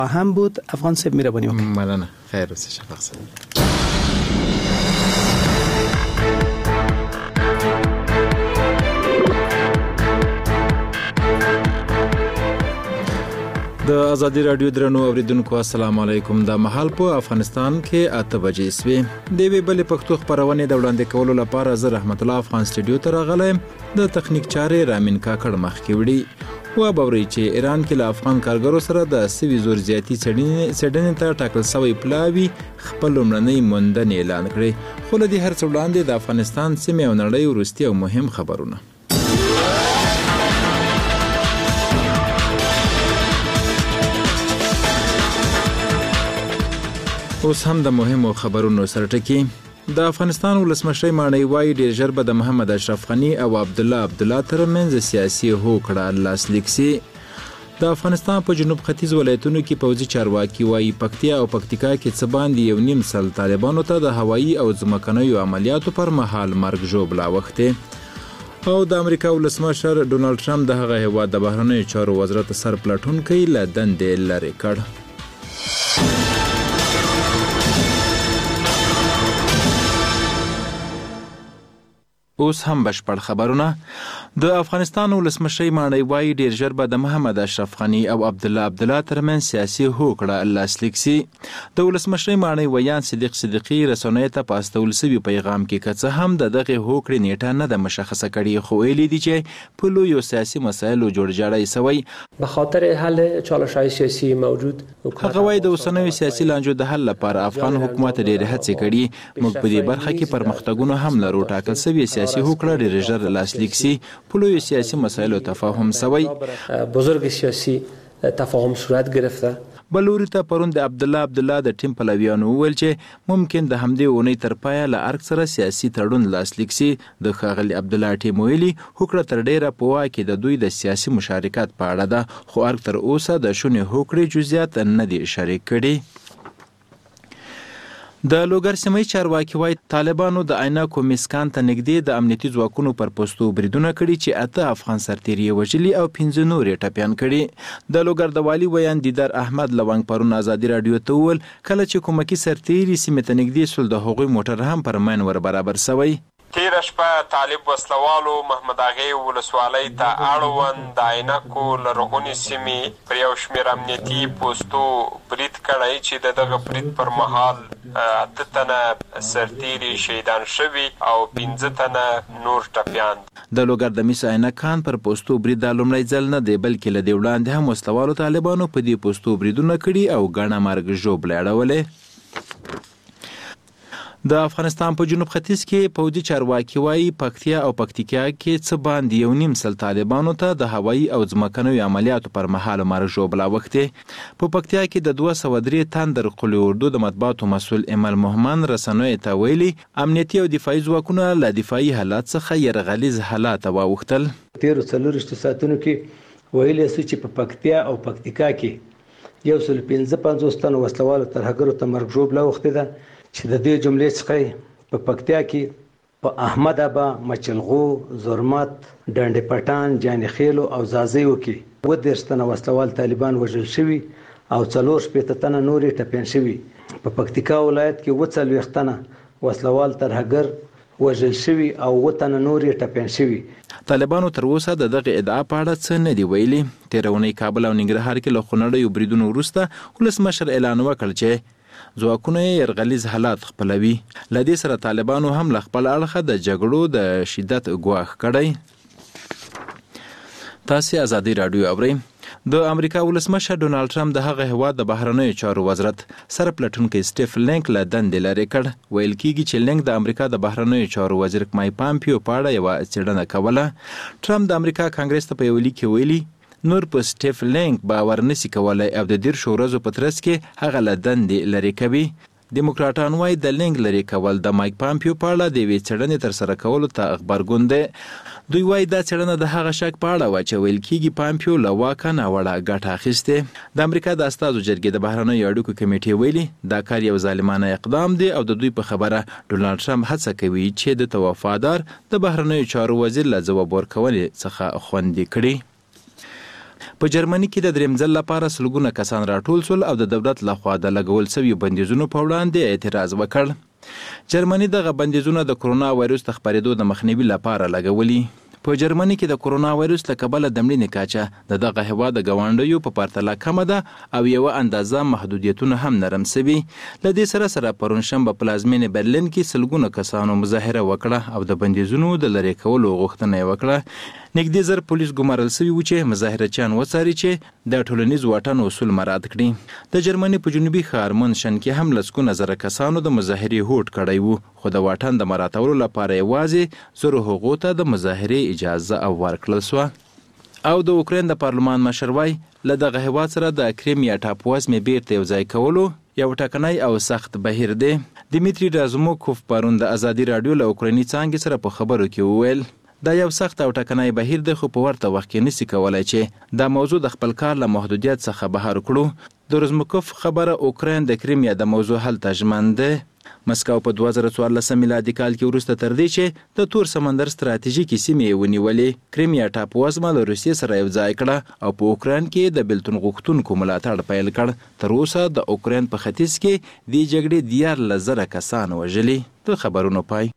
هم بود. افغان صاحب مهربانی وکړئ. مننه. خیر اوسه شفق صاحب. د ازادي رادیو درنو اوریدونکو السلام علیکم. د محل په افغانستان کې 8 بجې سوي د وی بل پښتو خبرونه د وړاندې کولو لپاره زه رحمت الله افغان سټډیو ته راغلم. د تخنیک چارې رامین کاکړ مخ کې وړي و باوري چې ایران کې له افغان کارګرو سره د سوي زور زیاتی سړنې ته ټاکل شوی پلاوی خپل لمړنۍ موندنې اعلان کړي. خو له دې هر څه وړاندې د افغانستان سیمه او نړۍ وروستي او مهم خبرونه. اوس هم د مهمو خبرونو سره ټکی. د افغانستان ولسمشر مانی وای ډیر ژر به د محمد اشرف غنی او عبدالله ترمنځ سیاسي هوکړه لاسلیک سي. د افغانستان په جنوب ختیځ ولایتونو کې پوځي چارواکي وای پکتیا او پکتیکا کې څه باندې 1.5 سل طالبانو ته د هوایي او ځمکنیو عملیاتو پر مهال مرګ ژوبلا وخته. او د امریکا ولسمشر ډونالد ټرمپ د هغه هیواد د بهرنیو چارو وزارت سرپلټونکي له دندې لرې کړ. اوس هم بشپړ خبرونه. د افغانستان ولسمشر مانی وای ډیر ژر به د محمد اشرف غنی او عبدالله ترمنځ سیاسي هوکړه لاسلیک سي. د ولسمشر مانی ویان صدیقی رسنیو ته په استول سوي پیغام کې کڅه هم د دغه هوکړې نیټه نه د مشخصه کړي، خو ویلي دي چې په لویو سیاسي مسایلو جوړجاړی سوی به خاطر حل چالش‌های سیاسی موجود. هغه وای د اوسنیو سیاسي لانجو د حل لپاره افغان حکومت ډیر هڅې کړي. موږ په دې برخه کې پرمختګونه هم لرو. ټاکل سوي سیاسي هوکړه ډیر ژر لاسلیک سي. په لویو سیاسي مسایلو تفاهم سوی. بزرگ سیاسی تفاهم صورت گرفته. بلوري ته پرون د عبدالله د ټیم پلویانو وویل چې ممکن د همدې اونۍ تر پایه له ارګ سره سیاسي تړون لاسلیک سي. د ښاغلي عبدالله ټیم ویلي هوکړه تر ډیره په واک کې د دوی د سیاسي مشارکت په اړه ده، خو ارګ تر اوسه د شونې هوکړې جزئیات نه دي شریک کړي. د لوګر سیمې چارواکي وای طالبانو د عینکو مسکان ته نږدې د امنیتي ځواکونو پر پوستو بریدونه کړي چې 8 افغان سرتیري وژلي او 15 نور ټپيان کړي. د لوګر د والی ویان دیدار احمد لونګ پرون ازادي رادیو ته وویل کله چې کومکی سرتیري سیمې ته نږدې سول د هغوی موټر هم پر مین ور برابر سوی. تیر شپه طالب وسلوالو محمد اغه ولسوالۍ ته اړوند د عینکو لرغونی سیمې پر یو شمېر امنیتي پوستو برید کړی چې دغه برید پر مهال 8 تنه سرتیري شهیدان شوي او 15 تنه نور ټپیان. د لوګر د میس عینکان پر پوستو برید د لومړي ځل نه دی، بلکې له دې وړاندې هم وسلوالو طالبانو په دې پوستو بریدونه کړي او ګڼه مرګ ژوبله اړولې. د افغانستان په جنوب ختیځ کې پوځي چارواکي وایي پکتیا او پکتیکا کې څه باندې 1.5 سل طالبانو ته د هوایي او ځمکنیو عملیاتو پر مهال مرګ ژوبلا وخته. په پکتیا کې د 203 تن د قلي اردو د مطبوعاتو مسول ایمل محمد رسنیو ته ویلي امنیتي او دفاعي ځواکونه له دفاعي حالات څخه یرغلیز حالات واوښتل. 13 ساعتونو کې ویلي چې په پکتیا او پکتیکا کې 155 تن وسلوالو ترهګرو ته مرګ ژوبلا وخته ده چې د دې جملې څخه په پکتیا کې په احمد ابا، مچلغو، زرمت، ډنډ پټان، جاني خیلو او زازیو کې 10 تنه وسلوال طالبان وژل شوي او 4 تنه نورې ټپیان شوي. په پکتیکا ولایت کې 40 تنه وسلوال ترهګر وژل شوي او 7 تنه نورې ټپیان شوي. طالبانو تر اوسه د دغه ادعا په اړه څه نه دی ویلي. تیرونی کابل او ننګرهار کې له خونړیو بریدونو وروسته ولسمشر اعلان وکړ چې ځواکونه یرغلیز حالات خپلوي. له دې سره طالبانو هم له خپل اړخه د جګړو د شدت ګواښ کړی. تاسو ازادي رادیو اورئ. د امریکا ولسمشر ډونالد ټرمپ د هغه هیواد د بهرنیو چارو وزارت سرپلټونکي سټیف لینک له دندې لرې کړ. ویل کیږي چې لینک د امریکا د بهرنیو چارو وزیر مایک پامپیو په اړه یوه څېړنه کوله. ټرمپ د امریکا کانګرس ته په یو لیک کې ویلي نور په سټیف لینک باور نشي کولای او د 10 ورځو په ترڅ کې هغه له دندې لرې کوي. دیموکراتان وایي د لینک لرې کول د مایک پامپیو په اړه د یوې څېړنې ترسره کولو ته غبرګون دی. دوی وایي دا څېړنه د هغه شک په اړه وه چې ویل کېږي پامپیو له واکه ناوړه ګټه اخیستې. د امریکا د استازو جرګې د بهرنیو اړیکو کمیټې ویلي دا کار یو ظالمانه اقدام دی او د دوی په خبره ډونالد ټرمپ هڅه کوي چې د وفادار د بهرنیو چارو وزیر له ځواب ورکونې څخه خوندي کړي. په جرمني کې د دریم ځل لپاره سلګونه کسان راټول شول او د دولت لخوا د لګول شویو بندیزونو په وړاندې اعتراض وکړ. جرمني دغه بندیزونه د کرونا وایروس د خپرېدو د مخنیوي لپاره لګولي. په جرمني کې د کرونا وایروس له کبله د مړینې کچه د دغه هېواد د ګاونډیو په پرتله کمه ده او یوه اندازه محدودیتونه هم نرم سوي. له دې سره پرونشنبه په پلازمینې برلین کې سلګونه کسانو مظاهره وکړه او د بندیزونو د لرې کولو غوښتنه یې وکړه. نږدې زر پولیس ګمارل سوي وو چې مظاهرچیان وڅاري چې د ټولنیز واټن اصول مراعات کړي. د جرمني په جنوبي ښار منشن کې هم لسګونه زره کسانو د مظاهرې هوډ کړی وو، خو د واټن د مراعاتولو لپاره یوازې زرو هغو ته د مظاهرې اجازه او ورکړل سوه. او د اوکراین د پارلمان مشر وایي له دغه هېواد سره د کریمیا ټاپووزمې بیرته یوځای کولو یو ټاکنی او سخت بهیر دی. دیمیتری رازوموکوف پرون د ازادي راډیو له اوکرایني څانګې سره په خبرو کې وویل دا یو سخت او ټاکنی بهیر دی، خو په ورته وخت کې نشي کولی چې دا موضوع د خپل کار له محدودیت څخه بهر کړو. د رازوموکوف خبره اوکراین د کریمیا د موضوع حل ته ژمن دی. مسکو په 2014 میلادي کال کې وروسته تر دې چې د تور سمندر ستراتیژیکي سیمې ونیولې، کریمیا ټاپووزمه له روسیې سره یوځای کړه او په اوکراین کې د بیلتون غوښتونکو ملاتړ پیل کړ. تر اوسه د اوکراین په ختیځ کې دې جګړې 14,000 کسان وژلي. د خبرونو پای.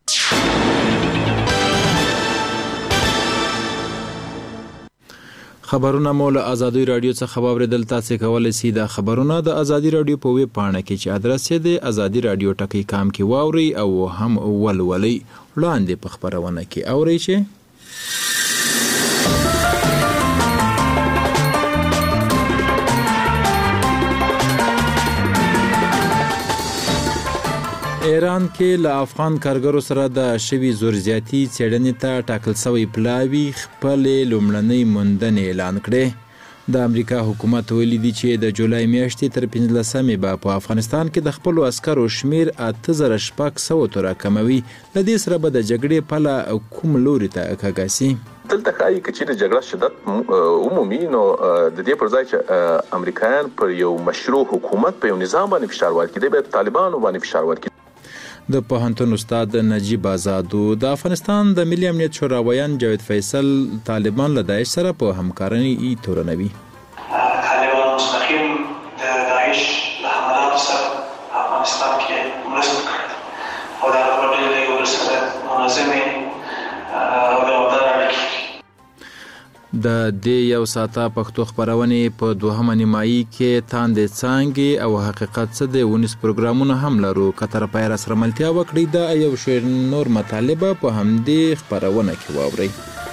خبرونه مو له ازادي راډیو څخه واوریدل. تاسو کولی شئ د خبرونه د ازادي راډیو په ویب پاڼه کې چې ادرس یې د ازادي راډیو ټکی.com کې واورئ او هم ولولئ. وړاندې په خبرونه کې اورئ چې ایران کې له افغان کارګرو سره د شوي زور زیاتي څېړنې ته ټاکل شوی پلاوي خپلې لومړنۍ موندنې اعلان کړې. د امریکا حکومت ویلي دي چې د جولای میاشتې تر 15مې به په افغانستان کې د خپلو عسکرو شمیر 8600 ته راکموي. له دې سره به د جګړې پله کوم لوري ته کږه سي. دلته ښایي که چیرې جګړه شدت عمومي نو د دې پر ځای چې امریکایان پر یو مشروع حکومت په یو نظام باندې فشار ورکړي، به طالبانو باندې فشار ورکړي. د پوهنتون استاد نجیب آزادو د افغانستان د ملي امنیت شوراویان جاوید فیصل طالبان له داعش سره په همکارۍ تورنوي. طالبان مستقیم د داعش له حملاتو سره افغانستان کې مرسته کړې او د هغه ډلې له یو سره منظمې او دوامداره اړیکې. د دې یو ساعته پښتو خبرونې په دوهمه نیمایي کې تاندې څانګې او حقیقت څه دی 19 پروګرامونه هم لرو. که تر پایه راسره ملتیا وکړئ د یو شمېر نور مطالبه په همدې خپرونه کې واورئ.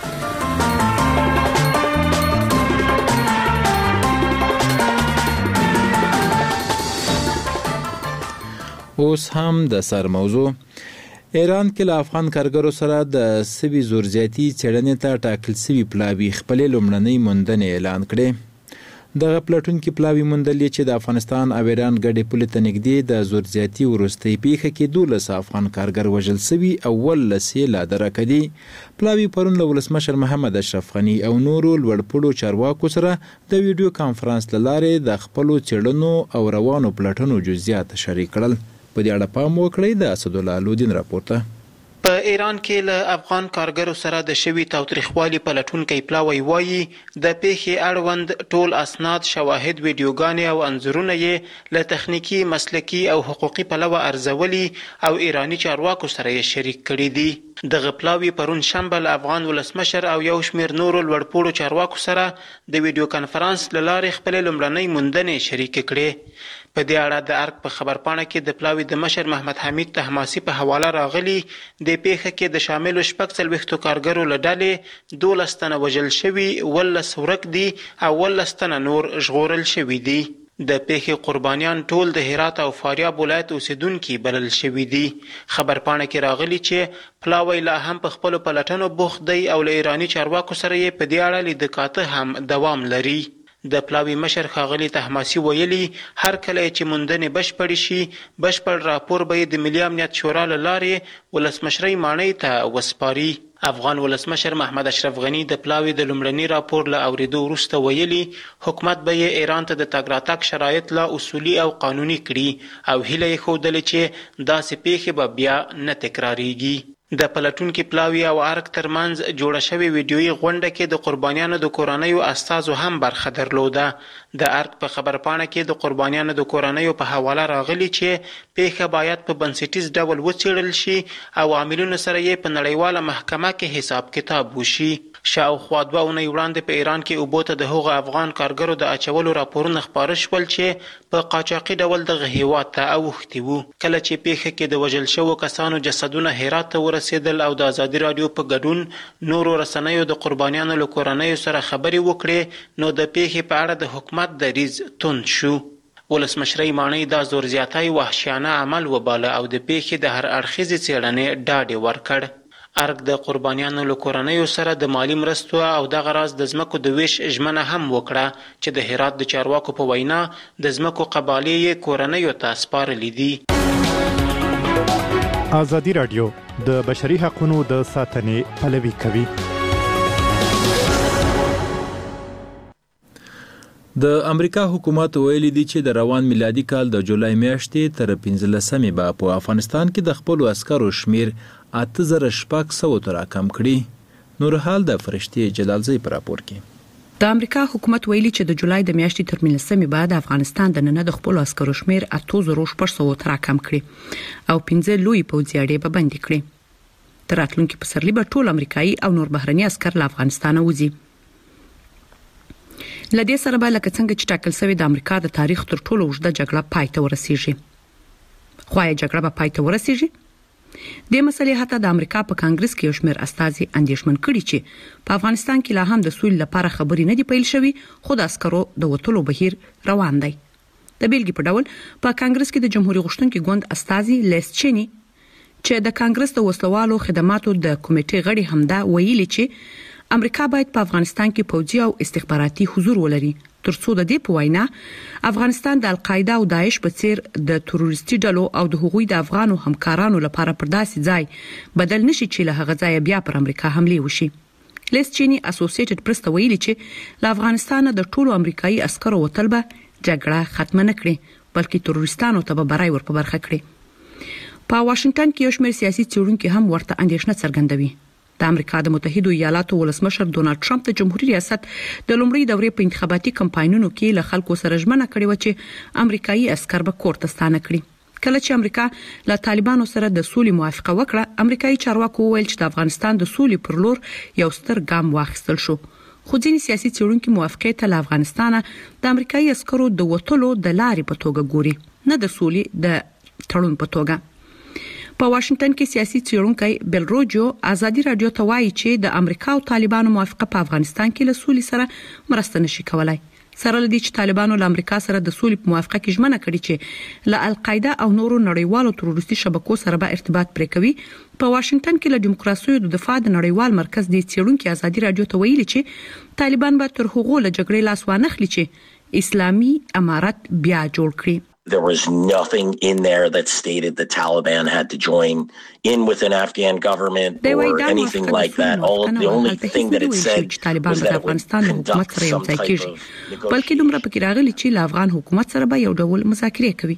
اوس هم د سر موضوع. ایران کې له افغان کارګرو سره د سوي زور زیاتي څېړنې ته ټاکل سوي پلاوي خپلې لومړنۍ موندنې اعلان کړې. دغه پلټونکي پلاوي موندلې چې د افغانستان او ایران ګډې پولې ته نږدې د زور زیاتي وروستۍ پیښه کې 12 افغان کارګر وژل سوي او 18 لا درکه دي. پلاوي پرون له ولسمشر محمد اشرف غني او نورو لوړپوړو چارواکو سره د ویډیو کانفرنس له لارې د خپلو څېړنو او روانو پلټنو جزئیات شریک کړل. په دې اړه پام وکړئ. د اسدالله لودین راپورته. په ایران کې له افغان کارګرو سره د شوي تاوتریخوالي پلټونکی پلاوی وایي د پیښې اړوند ټول اسناد، شواهد، ویډیوګانې او انځورونه یې له تخنیکي، مسلکي او حقوقي پلوه ارزولي او ایرانی چارواکو سره یې شریک کړي دي. دغه پلاوی پرون شنبه له افغان ولسمشر او یو شمېر نورو لوړپوړو چارواکو سره د ویډیو کانفرنس له لارې خپلې لومړنۍ موندنې شریکې کړې. په دې اړه د ارګ په خبرپاڼه کې د پلاوي د مشر محمد حمید طهماسي په حواله راغلي د پیښه کې د شاملو 46 کارګرو له ډلې 12 تنه وژل شوي، 18 ورک دي او 18 تنه نور ژغورل شوي دي. د پیښې قربانیان ټول د هرات او فاریاب ولایت اوسیدونکي بلل شوي دي. خبرپاڼه کې راغلي چې پلاوی لا هم په خپلو پلټنو بوخت دی او له ایرانی چارواکو سره یې په دې اړه لیدکاته هم دوام لري. د پلاوي مشر ښاغلي طهماسي ویلي هر کله چې موندنې بشپړې شي بشپړ راپور به یې د ملي امنیت شورا له لارې ولسمشرۍ ماڼۍ ته وسپاري. افغان ولسمشر محمد اشرف غني د پلاوي د لومړني راپور له اوریدو وروسته ویلي حکومت به یې ایران ته د تګ راتګ شرایط لا اصولي او قانوني کړي او هیله یې ښودلې چې داسې پیښې به بیا نه تکراریږي. د پلټونکو پلاوی او ارګ ترمنځ جوړه شوې ویډیويي غونډه کې د قربانیانو د کورنیو استازو هم برخه درلوده. د ارګ په خبرپاڼه کې د قربانیانو د کورنیو په حواله راغلي چې پیښه باید په بنسټیز ډول وڅېړل شي او عاملینو سره یې په نړیواله محکمه کې حساب کتاب وشي. شاوخوا 2 اونۍ وړاندې په ایران کې اوبو ته د هغو افغان کارګرو د اچولو راپورونه خپاره شول چې په قاچاقي ډول دغه هیواد ته اوښتي وو. کله چې پیښه کې د وژل شوو کسانو جسدونه هرات ته ورسېدل او د ازادي راډیو په ګډون نورو رسنیو د قربانیانو له کورنیو سره خبرې وکړې، نو د پیښې په اړه د حکومت دریځ توند شو. ولسمشرۍ ماڼۍ دا زور زیاتی وحشیانه عمل وباله او د پیښې د هر اړخیزې څېړنې ډاډ ورکړ. ارګ د قربانیانو له کورنیو سره د مالی مرستو او دغه راز د ځمکو د ویش ژمنه هم وکړه چې د هرات د چارواکو په وینا د ځمکو قبالې یې کورنیو ته سپارلي دي. ازادي راډیو د بشري حقوقو د ساتنې پلوي کوي. د امریکا حکومت ویلي دی چې د روان میلادي کال د جولای میاشتې تر 15مې به په افغانستان کې د خپل عسکرو شمیر 8600 ته راکم کړي. نورحال د فرشتي جلالزی پر راپور کې د امریکا حکومت ویلي چې د جولای د میاشتې تر 15مې بعد افغانستان د نن د خپل عسکرو شمیر 8600 ته راکم کړي او 15 لوی پوځي اډې به بندي کړي. تر راتلونکي پسرلي به ټول امریکایي او نور بهرني عسکر له افغانستان وځي. لدې سره به لکه څنګه چې ټاکل شوی د امریکا د تاریخ تر ټولو اوږده جګړه پای ته ورسیږي. خو یا جګړه به پای ته ورسیږي؟ د مسلې حتی د امریکا په کانګرس کې یو شمېر استازي اندېښمن کړي چې په افغانستان کې لا هم د سولې لپاره خبرې نه دي پیل شوې، خو د عسکرو د وټولو بهیر روان دی. د بیلګې په ډول په کانګرس کې د جمهوریت غوښتونکي ګوند استازي لیس چینی چې د کانګرس د وسلوالو خدماتو د کمیټې غړي همدا ویلي چې امریکا باید په افغانستان کې پوځي او استخباراتي حضور ولري ترڅو د دې په وینا افغانستان د القاعده او داعش په څیر د تروریستي ډلو او د هغوی د افغانو همکارانو لپاره پر داسې ځای بدل نشي چې له هغه ځای بیا پر امریکا حمله وشي. لیس چینی اسوسییټډ پریس ته ویلي چې له افغانستان د ټولو امریکایي عسکرو وتل به جګړه ختم نه کړي بلکې تروریستانو ته به برای ور په برخه کړي. په واشنگټن کې یو شمېر سیاسي څېړونکو هم ورته اندېښنه څرګندوي. د امریکا د متحده ایالاتو ولسمشر ډونالد ټرمپ د جمهوریت ریاست د لومړۍ دورې په انتخاباتي کمپاینونو کې له خلکو سره ژمنه کړې و چې امریکایي عسكر به کور ته ستانه کړي. کله چې امریکا له طالبانو سره د سولې موافقه وکړه، امریکایي چارواکو وویل چې د افغانستان د سولې پر لور یو ستر ګام واخیستل شو. خو ځینې سیاسي څېړونکي موافقه ته له افغانستانه د امریکایي عسکرو د وټولو د لارې په توګه ګوري، نه د سولې د تړون په توګه. په واشنگټن کې سیاسي څېړونکی بیل روجو ازادي راډیو ته وایي چې د امریکا او طالبانو موافقه په افغانستان کې له سولې سره مرسته نشي کولای. سره لدی چې طالبانو له امریکا سره د سولې په موافقه کې ژمنه کړې چې له القاعده او نورو نړیوالو تروریستي شبکو سره به ارتباط پرې کوي. په واشنگټن کې له دیموکراسي د دفاع د نړیوال مرکز د څېړونکو ازادي راډیو ته ویلي چې طالبان به تر هغو له جګړې لاس وانخلي چې اسلامي امارت بیا جوړ کړي. There was nothing in there that stated the Taliban had to join in with an Afghan government or anything like that. The only thing that it said was that it would conduct some type of بلکې دومره پکې راغلي چې له افغان حکومت سره به یو ډول مذاکرې کوي.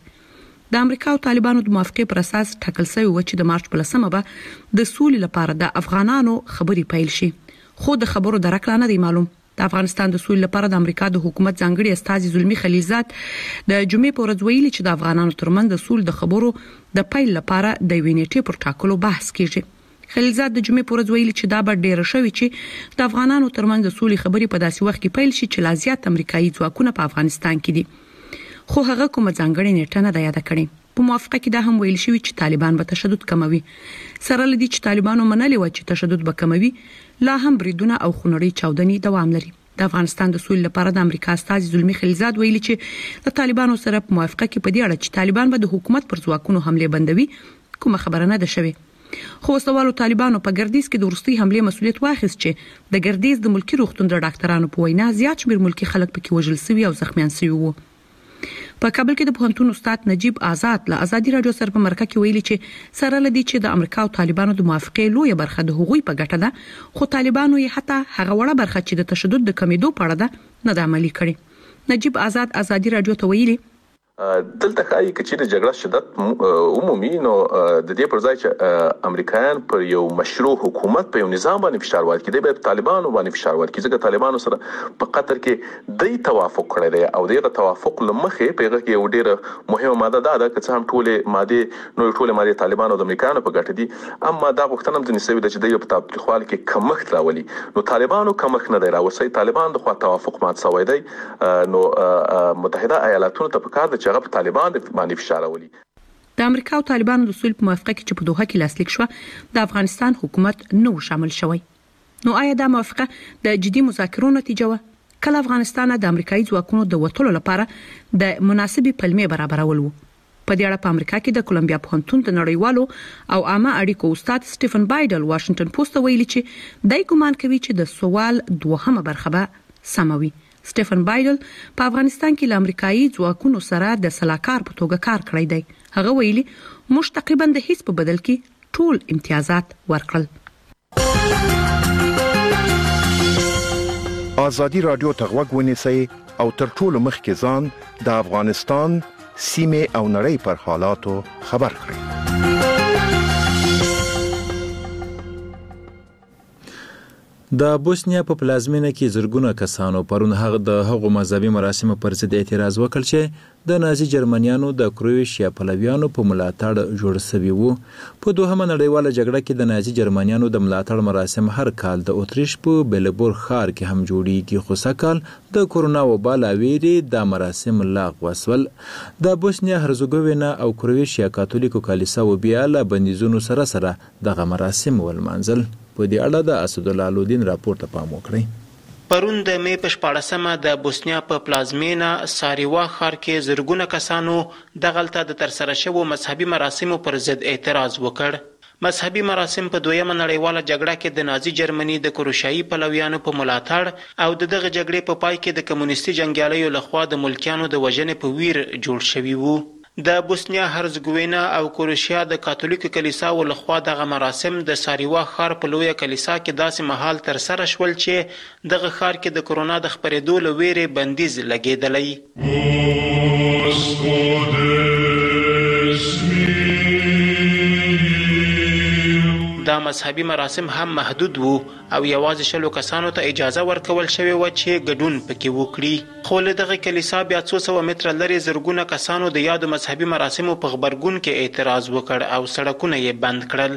د امریکا او طالبانو د موافقې پر اساس ټاکل شوی و چې د مارچ په 10مه به د سولې لپاره د افغانانو خبرې پیل شي. خو د خبرو درک نه دی معلوم. د افغانستان د سولې لپاره د امریکا د حکومت ځانګړي استازي زلمی خلیلزاد د جمعې په ورځ ویلي چې د افغانانو ترمنځ د سولې د خبرو د پیل لپاره د وینېټې پر ټاکلو بحث کیږي. خلیلزاد د جمعې په ورځ ویلي چې دا به ډېر شوی چې د افغانانو ترمنځ د سولې خبرې په داسې وخت کې پیل شي چې لا زیات امریکایي ځواکونه په افغانستان کې دي. خو هغه کومه ځانګړې نیټه نه ده یاد کړې. په موافقه کې دا هم ویل شوی چې طالبان به تشدد کموي. سره لدی چې طالبانو منلي و چې تشدد به کموي، لا هم بریدونه او خونړۍ چاودنې دوام لري. د افغانستان د سولې لپاره د امریکا استازي زلمی خلیلزاد ویلي چې د طالبانو سره په موافقه کې په دې اړه چې طالبان به د حکومت پر ځواکونو حمله بندوي کومه خبره نه ده شوې. خو وسلوالو طالبانو په ګردیز کې د وروستي حمله مسؤلیت واخیست چې د ګردیز د ملکی روغتون د ډاکټرانو په وینا زیات شمېر ملکی خلک پکې وژل شوي او زخمیان شوي وو. په کابل کې د پوهنتون استاد نجیب آزاد له ازادي راډیو سره په مرکه کې ویلي چې سره لدی چې د امریکا او طالبانو د موافقې لویه برخه د هغوی په ګټه ده، خو طالبانو یې حتی هغه وړه برخه چې د تشدد د کمیدو په اړه ده نه د عملي کړي. نجیب آزاد ازادي راډیو ته ویلي دلته ښایي که چیرې جګړه شدت عمومي نو د دې پر ځای چې امریکایان پر یو مشروع حکومت په یو نظام باندې فشار ورکړي دی، باید طالبانو باندې فشار ورکړي، ځکه طالبانو سره په قطر کې دوی توافق کړی دی او دغه توافق له مخې په هغه کې یو ډېره مهمه ماده ده که څه هم ټولې مادې طالبانو د امریکایانو په ګټه دي، اما دا غوښتنه هم ځینې شوې ده چې دوی په تاوتریخوالي کې کمښت راولي. نو طالبانو کمښت نه دی راوستی، طالبان د خوا توافق مات شوی دی. نو متحده ایالاتونو ته پکار ده چې هغه په طالبان باندې فشار راولي. د امریکا او طالبانو د صلح په موافقه کې چې په دوحه کې لاسلیک شو د افغانستان حکومت نو شامل شوی. نو آیا دا موافقه د جدي مذاکرو نتیجه و؟ کله افغانستان د امریکایي ځواکونو د وټولو لپاره د مناسبې پلمې برابرول وو. په دې اړه په امریکا کې د کولمبیا پوهنتون د نړیوالو او عامه اړیکو استاد سټیفن بایډل واشنگټن پوسټ ته ویلي چې دای ګمان کوي چې د سوال دوهمه برخه به سموي. سټیفن بایډل په افغانستان کې له امریکایي ځواکونو سره د سلاکار په توګه کار کړی دی. هغه ویلي موږ تقریبا د هیڅ په بدل کې ټول امتیازات ورکړل. ازادي رادیو ته غوږ ونیسئ او تر ټولو مخکې ځان د افغانستان سیمه او نړۍ پر حالاتو خبر کړئ. د بوسنیا په پلازمینه کې زرګونه کسانو پرون د هغو مذهبي مراسمو پر ضد اعتراض وکړ چې د نازي جرمنیانو د کروشیا پلویانو په ملاتړ جوړ شوي وو. په دوهمه نړیواله جګړه کې د نازي جرمنیانو د ملاتړ مراسم هر کال د اتریش په بیلبور ښار کې هم جوړیږي، خو سږکال د کورونا وبا له ویرې د مراسم لغوه شول. د بوسنیا هرزګوینا او کروشیا کاتولیکو کلیساو بیا له بندیزونو سره دغه مراسم ولمانځل. په دې اړه د اسدالله الودین راپور ته پام وکړئ. پرون د می په 14مه د بوسنیا په پلازمینه ساریوا ښار کې زرګونه کسانو دغلته د ترسره شوو مذهبي مراسمو پر ضد اعتراض وکړ. مذهبي مراسم په دویمه نړیواله جګړه کې د نازي جرمني د کروشیایي پلویانو په ملاتړ او دغه جګړې په پای کې د کمونیستي جنګیالیو لخوا د ملکیانو د وژنې په ویر جوړ شوي وو. د بوسنیا هرزګوینا او کروشیا د کاتولیکو کلیساو لخوا دغه مراسم د ساریوا ښار په لویه کلیسا کې داسې مهال ترسره شول چې دغه ښار کې د کرونا د خپرېدو له ویرې بندیز لګېدلی. دا مذهبي مراسم هم محدود وو او یوازې 100 کسانو ته اجازه ورکول شوې و چې ګډون پکې وکړي. خو له دغه کلیسا بیا 200 متره لرې زرګونه کسانو د یادو مذهبي مراسمو په غبرګون کې اعتراض وکړ او سړکونه یې بند کړل.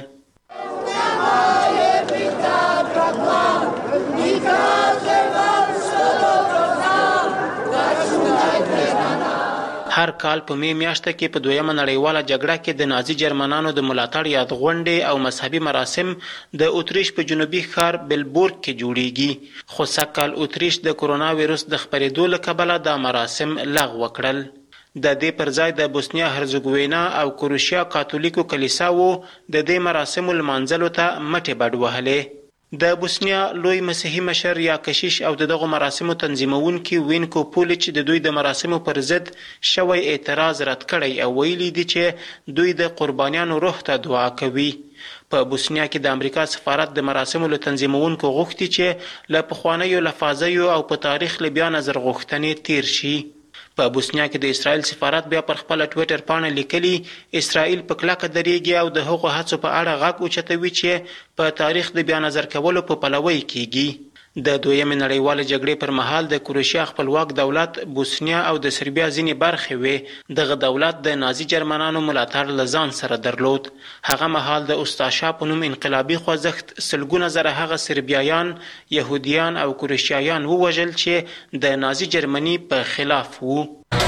هر کال په می میاشته کې په دویمه نړیواله جګړه کې د نازي جرمنانو د ملاتړ یاد غونډې او مذهبي مراسم د اتریش په جنوبي ښار بیلبورګ کې جوړیږي، خو سږکال اتریش د کرونا ویروس د خپرېدو له کبله دا مراسم لغوه کړل. د دې پر ځای د بوسنیا هرزګوینا او کروشیا کاتولیکو کلیساو د دې مراسمو لمانځلو ته مټې بډ وهلې. د بوسنیا لوی مسیحي مشر یا کشیش او دغه مراسمو تنظیمونکي وینکو پولیچ د دوی د مراسمو پر ضد شوی اعتراض رد کړی او ویلي دي چې دوی د قربانیانو روح ته دعا کوي. په بوسنیا کې د امریکا سفارت د مراسمو له تنظیمونکو غوښتي چې له پخوانیو لفاظیو او په تاریخ له بیا نظر غوښتنې تیر شي. په بوسنیا کې د اسرائیل سفارت بیا پر خپل ټویټر پاڼه لیکلي اسرائیل په کلکه درېږي او د هغو هڅو په اړه غږ اوچتوي چې په تاریخ د بیا نظر کولو په پلوي کیږي. د دویمې نړیواله جګړې پر مهال د کروشیا خپلواک دولت بوسنیا او د سربیا ځینې برخې وې. دغه دولت د نازي جرمنانو ملاتړ له ځان سره درلود. هغه مهال د اوستاشا په نوم انقلابي خوځښت سلګونه زره هغه سربیایان، یهودیان او کروشیایان ووژل چې د نازي جرمني په خلاف وو.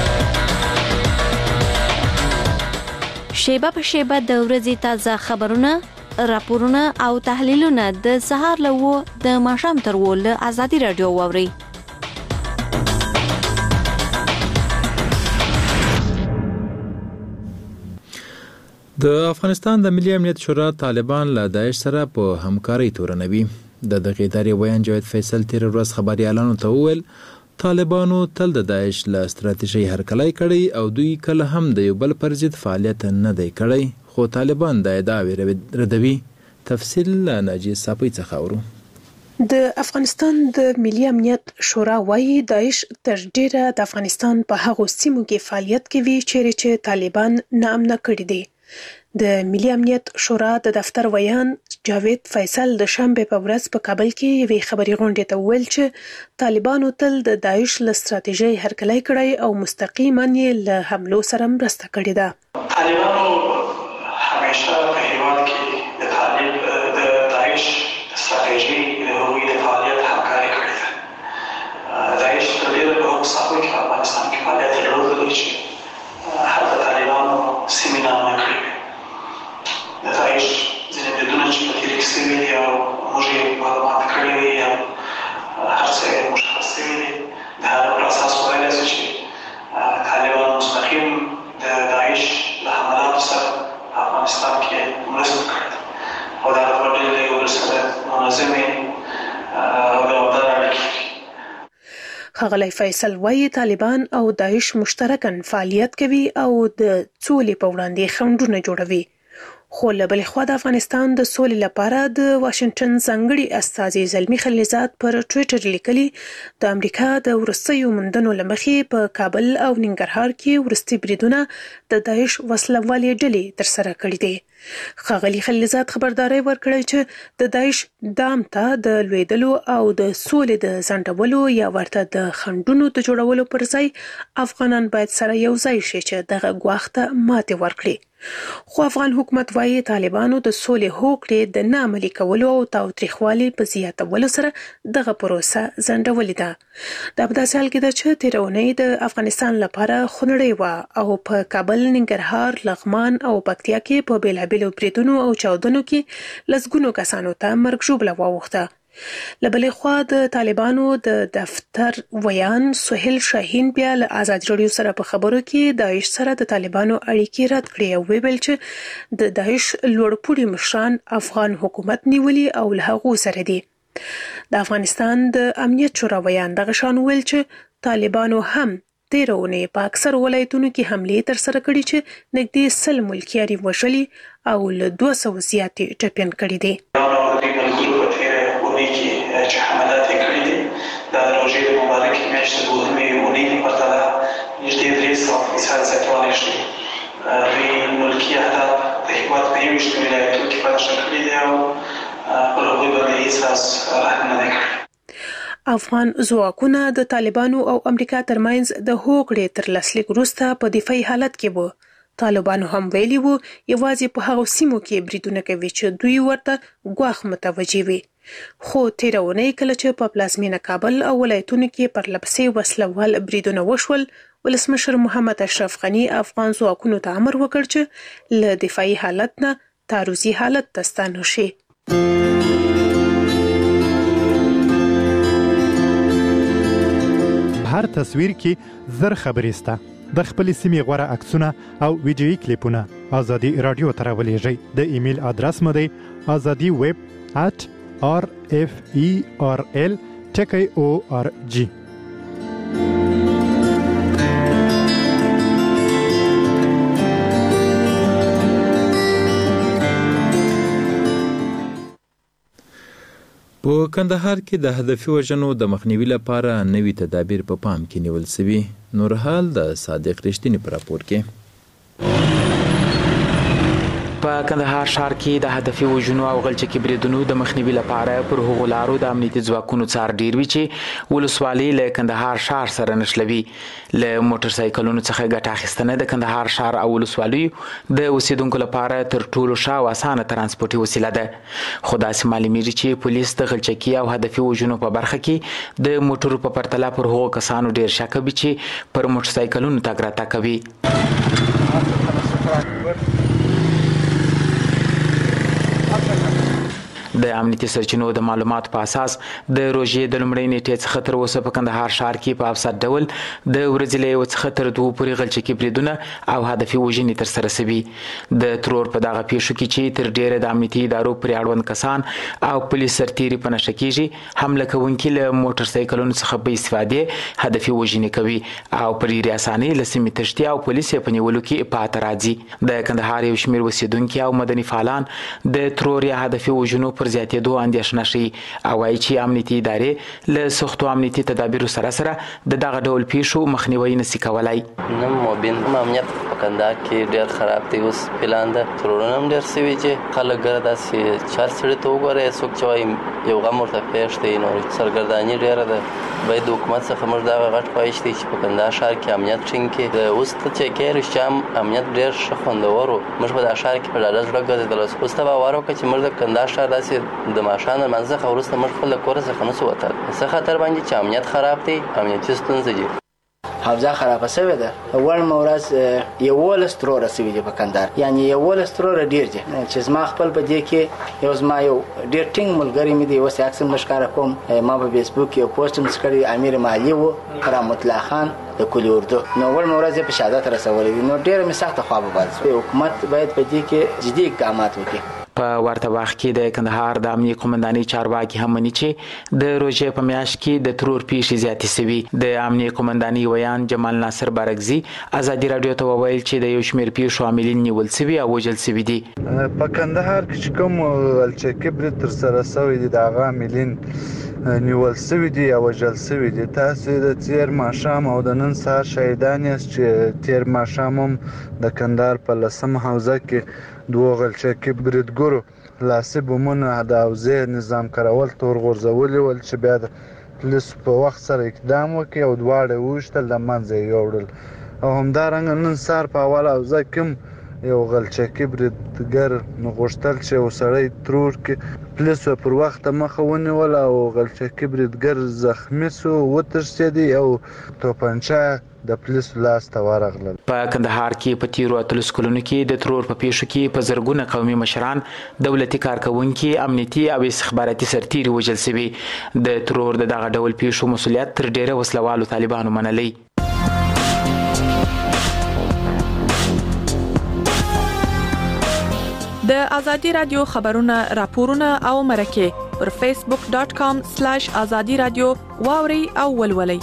شیبه په شیبه د ورځې تازه خبرونه، راپورونه او تحلیلونه د سهار له 9 د ماښام تر 10 له ازادي رادیو واوري. د افغانستان د ملي امنیت شورا طالبان له داعش سره په همکارۍ تورنوي. د دغه ادارې ویان جاوید فیصل تیر ورځ خبريالانو ته وویل طالبانو تل د داعش له ستراتیژۍ هرکلی کړی او دوی کله هم د یو بل پر ضد فعالیت نه دی کړی، خو طالبان د ادعاوې ردوي. تفصیل له ناجي صاحب څخه اورو. د افغانستان د ملي امنیت شورا وايي داعش تر ډیره د افغانستان په هغو سیمو کې فعالیت کوي چې طالبان ناامنه کړي دي. د ملي امنیت شورا د دفتر ویان جاوید فیصل د شنبه په ورځ په کابل کې یوې خبري غونډې ته وویل چې طالبانو تل د داعش له ستراتیژۍ هرکلی کړی او مستقیما یې له حملو سره مرسته کړې ده. طالبانو همیشه په هیواد کې د طالب د داعش استراتیژي د هغوی د فعالیت همکاري کړې ده. داعش تر ډېره په هغو ساحو کې په افغانستان کې فعالیت درلودلی چې هلته طالبانو سیمې ناامنه کړې وې. د داعش ځینې بریدونه چې په تېر کې شوي دي او موږ یې معلومات کړي دي یا هر څه یې مشخص شوي دي، د هغه پر اساس ویلی شو چې طالبان مستقیم د داعش له حملاتو سره په افغانستان کې مرسته کړې ده او د هغه په ډلې له یو بل سره منظمې او دوامداره اړیکې لري. ښاغلی فیصل وايي طالبان او داعش مشترکاً فعالیت کوي او د سولې په وړاندې خنډونه جوړوي. خو له بلې خوا د افغانستان د سولې لپاره د واشنګټن ځانګړي استازي زلمي خلیلزاد پر ټویټر لیکلي د امریکا د وروستیو موندنو له مخې په کابل او ننګرهار کې وروستي بریدونه د داعش وسلوالې ډلې ترسره کړي دي. ښاغلي خلیلزاد خبرداری ورکړی چې د داعش دام ته د لویدلو او د سولې د ځنډولو یا ورته د خنډونو د جوړولو پر ځای افغانان باید سره یو ځای شي چې دغه ګواښ ته ماتې ورکړي. خو افغان حکومت وايي طالبانو د سولې هوکړې د نه عملي کولو او تاوتریخوالي په زیاتولو سره دغه پروسه ځنډولې ده. دا په داسې حال کې ده چې تېره اونۍ د افغانستان لپاره خونړۍ وه او په کابل، ننګرهار، لغمان او پکتیا کې په بېلابېلو بریدونو او چاودنو کې لسګونو کسانو ته مرګ ژوبله واوښته. له بلې خوا د طالبانو د دفتر ویان سهیل شاهین بیا له ازادي راډیو سره په خبرو کې داعش سره د طالبانو اړیکې رد کړې او ویل چې د داعش لوړپوړي مشران افغان حکومت نیولي او له هغو سره دي. د افغانستان د امنیت شورا ویان دغه شان ویل چې طالبانو هم تېره اونۍ په اکثر ولایتونو کې حملې ترسره کړي چې نږدې 100 ملکیاري وژلي او له 200 زیاتې ټپیان کړي دي. چې حملات یې کړي دي د روژې د مبارکې میاشتې د دوهمې اونۍ په پرتله نږدې 300% زیاتوالی ښیي. دوی ملکي اهداف د هېواد په 21 ولایتونو کې فتح کړي دي او پر هغوی باندې هېڅ راز رحم نه دی کړی. افغان ځواکونه د طالبانو او امریکا ترمنځ د هوکړې تر لاسلیک وروسته په دفاعي حالت کې وو. طالبانو هم ویلي وو یوازې په هغو سیمو کې بریدونه کوي چې دوی ورته ګواښ متوجه وي. خو تېره اونۍ کله چې په پلازمینه کابل او ولایتونو کې پرلپسې وسلوال بریدونه وشول، ولسمشر محمد اشرف غني افغان ځواکونو ته امر وکړ چې له دفاعي حالت نه تعرضي حالت ته ستانه شي. هر تصویر کې زر خبرې سته. د خپلې سیمې غوره عکسونه او ویډیویي کلیپونه ازادي راډیو ته راولېږئ. د ایمیل ادرس مو دی azadi@rferl.org. په کندهار کې د هدفي وژنو د مخنیوي لپاره نوي تدابیر په پام کې نیول شوي. نورحال د صادق رښتینی په راپور کې. په کندهار ښار کې د هدفي وژنو او غلچکي بریدونو د مخنیوي لپاره پر هغو لارو د امنیتي ځواکونو څار ډیر وي چې ولسوالۍ له کندهار ښار سره نښلوي. له موټر سایکلونو څخه ګټه اخیستنه د کندهار ښار او ولسوالیو د اوسیدونکو لپاره تر ټولو ښه او اسانه ترانسپورتي وسیله ده. خو داسې معلومیږي چې پولیس د غلچکي او هدفي وژنو په برخه کې د موټرو په پرتله پر هغو کسانو ډیر شک کوي چې پر موټر سایکلونو تګ راتګ کوي. د امنیتي سرچینو د معلوماتو په اساس د روژې د لومړۍ نیټې څخه تر اوسه په کندهار ښار کې په افسر ډول د ورځې له 1 څخه تر 2 پورې غلچکي بریدونه او هدفي وژنې ترسره شوي. د ترور په دغه پیښو کې چې تر ډیره د امنیتي ادارو پرې اړوند کسان او پولیس سرتیري په نښه کېږي، حمله کوونکي له موټر سایکلونو څخه به استفادې هدفي وژنې کوي او په ډېرې اسانۍ له سیمې تښتي او پولیس یې په نیولو کې پاته راځي. د کندهار یو شمېر اوسېدونکي او مدني فعالان د ترور یا هدفي وژنو پر پر زیاتېدو اندېښنه ښیي او وایي چې امنیتي ادارې له سختو امنیتي تدابیرو سره د دغه ډول پیښو مخنیوي نشي کولای. نن مبین امنیت په کندهار کې ډېر خراب دی. اوس پلان ده ترورونه هم ډېر سوي چې خلک ګره داسې چار سړي ته وګورئ څوک چې وایي یو غم ورته پېښ دی نو سرګرداني ډېره ده. باید د حکومت څخه موږ دغه غټ خواهش دی چې په کندهار ښار کې امنیت ټینګ کړي. اوس ته چې کې رښتیا امنیت ډېر ښه خوندور و. موږ په دغه ښار کې په ډاډه زړه ګرځېدل. اوس ته باور وکړه چې موږ د کندهار ښار داسې د ماښام د لمانځه څخه وروسته موږ خپل د کوره څخه نشو وتلی. څه خطر باندې چې امنیت خراب دی، امنیتي ستونزې دي. حوزه خرابه شوې ده. اول مورز 11 تروره شوي دي په کندهار، یعنی 11 تروره ډېر دي چې زما خپل په دې کې یو زما یو ډېر ټینګ ملګری مې دی. اوس عکس هم ښکاره کوم، ما په فیسبوک کې یو پوسټ هم کړی، امیر مالی و رحمت الله خان د کلی اردو. نو اول مورز په شهادت رسولې دي. نو ډېر مې سخته خوا به باد. حکومت باید په دې کې جدي اقدامات وکړي. په ورته وخت کې د کندهار د امنیتي قومندانۍ چارواکي هم مني چې د روژې په میاشت کې د ترور پیښې زیاتې شوي. د امنیتي قومندانۍ ویان جمال ناصر بارګزي ازادي راډیو ته وویل چې د یو شمېر پیښو عاملین نیول شوي او وژل شوي دي. په کندهار کې چې کوم ولچکي برید ترسره شوی دی د هغه عاملین نیول شوي دي او وژل شوي دي. تاسو د تیر ماښام او د نن سهار شاهدان یاست چې تیر ماښام هم د کندهار په 10 حوزه کې دوه غلچکي بریدګرو لاسي بمونه د حوزې نظام کارول تور غورځولي ول چې بیا د پولیسو په وخت سره اقدام وکړي او دواړه وویشتل، د منځه یې یوړل. او همدارنګه نن سهار په اوله حوزه کې یو غلچکي بریدګر غوښتل چې یو سړی ترور کړي، پولیسو پر وخت مخه ونیول او غلچکي بریدګر زخمي شو، وتښتېد او توپنچه د پولیسو لاس ته ورغلل. په کندهار کې په تیرو 30 کلونو کې د ترور په پیښو کې په زرګونه قومي مشران، دولتي کارکونکي، امنیتي او استخباراتي سرتیري وژل شوي. د ترور د دغه ډول پیښو مسؤلیت تر ډیره وسلوالو طالبانو منلی. د ازادي رادیو خبرونه، راپورونه او مرکه پر facebook.com/azadi radio واوري او ولولئ.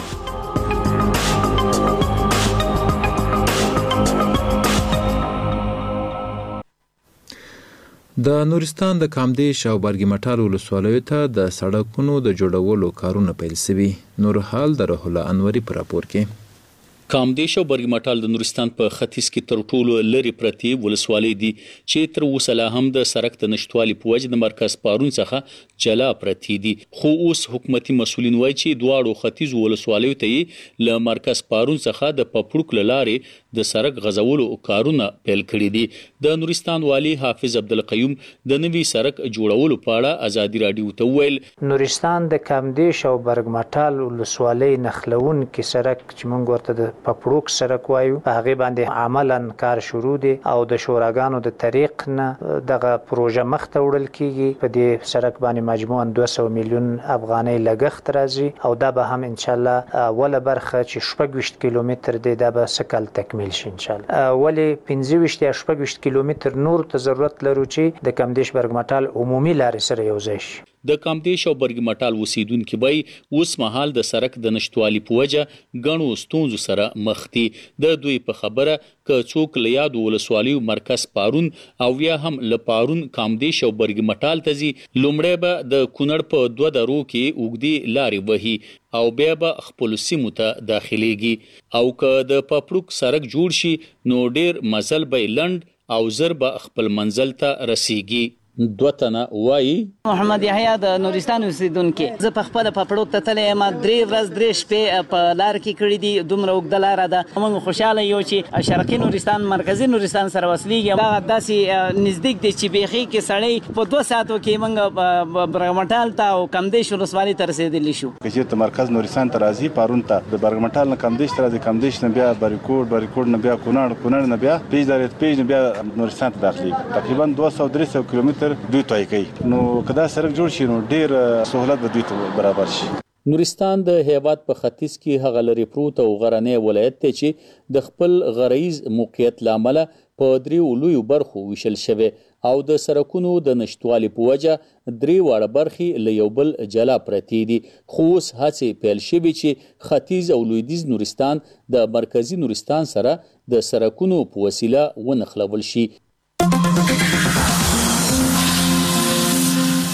د نورستان د کامدیش او برګي مټال ولسوالیو ته د سړکونو د جوړولو کارونه پیل شوي. نور حال د روح الله انوري پر راپور کې. کامدیش او برګي مټال د نورستان په ختیځ کې تر ټولو لري پرتی ولسوالۍ دي چې تر اوسه لا هم د سړک د نشټوالي په وجه د مرکز پارون څخه جلا پرتی دي. خو اوس حکومتي مسؤلین وایي چې دواړو ختیځ ولسوالیو ته له مرکز پارون څخه د پپړوک لارې د سړک غزولو کارونه پیل کړي دي. د نورستان والی حافظ عبدالقیوم د نوي سړک جوړولو په اړه ازادي راډیو ته ویل. نورستان د کامدیش او برګ مټال ولسوالۍ نخلون کې سړک چې موږ ورته د پپړوک سړک وایو، په هغه باندې عملاً کار شروع دي او د شوراګانو د طریق نه دغه پروژه مخ ته وړل کیږي. په دې سړک باندې مجموعاً 200 میلیون افغانۍ لګښت راځي او دا به هم ان شاء الله اوله برخه چې 26 کیلومتر دی دا به سکل تکمیل شي ان شاء الله. ولی 25 یا 26 کیلومتر نور ته ضرورت لرو چې د کامدیش برګ مټال عمومي لارې سره یوځای شي. د کامدیش او برګي مټال اوسیدونکو بای اوس مهال د سړک د نشټوالي په وجه غنو ستونزو سره مخ دي. د دوی په خبره ک څوک لیاد ولسوالیو مرکز پارون او یا هم ل پارون کامدیش او برګي مټال تزي لومړی به د کونړ په 2 درو کې اوګدي لارې وهي او بیا به خپل سیمو ته داخليږي او ک د پپړوک سړک جوړ شي نو ډیر مزل به لند او زر به خپل منزل ته رسیږي. دوتنه وای محمد یحیی د نورستان اوسیدونکو زه په خپل پپړوک ته تلې ما 3 ورځې 3 شپې په لار کې کړې دي. دومره وګد لار ده. موږ خوشاله یو چې شرقي نورستان مرکزی نورستان سره وصلېږي. دا داسې نزدیک دي چې بیخي کې سړی په 2 ساعتو کې موږ برګمټال ته او کامدیش ولسوالۍ ته رسیدلی شو. چې مرکز نورستان ته راځي پارون ته د برګمټال نه کامدیش ته راځي، کامدیش نه بیا بریکوټ نه بیا کونړ نه بیا پیج نه بیا نورستان ته داخلي. تقریبا 200-300 کیلومتر دوی توای کوي. نو کدا سړک جوړ شي نو ډیر سہولت به دوی ته برابر شي. نورستان د هیواد په ختیځ کې هغه لري پروت او غرنی ولایت ته چې د خپل غریز موقعیت لامل په 3 لویو برخو ویشل شوی او د سړکونو د نشټوالي په وجه 3 واړه برخې له یو بل جلا پرتی دي. خو اوس هڅې پیل شوي چې ختیځ او لویدیځ نورستان د مرکزی نورستان سره د سړکونو په وسیله ونښلول شي.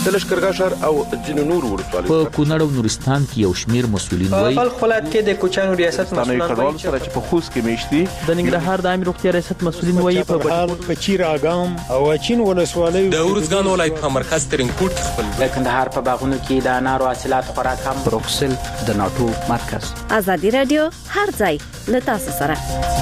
د لشکرګاه ښار او ځینو نورو ولسوالیو په کونړ او نورستان کې یو شمیر مسؤلین وایي په ولایت کې د کوچانو ریاست مسؤلین وایي چې په خوست کې میشتي د ننګرهار د عامه روغتیا ریاست مسؤلین وایي په چیر اګام او اچین ولسوالۍ د ورزګان ولایت په مرکز ترنګوټ خپل د کندهار په باغونو کې د انارو حاصلات خورا کم. بروکسل د ناتو مرکز. ازادي رادیو هر ځای له تاسو سره.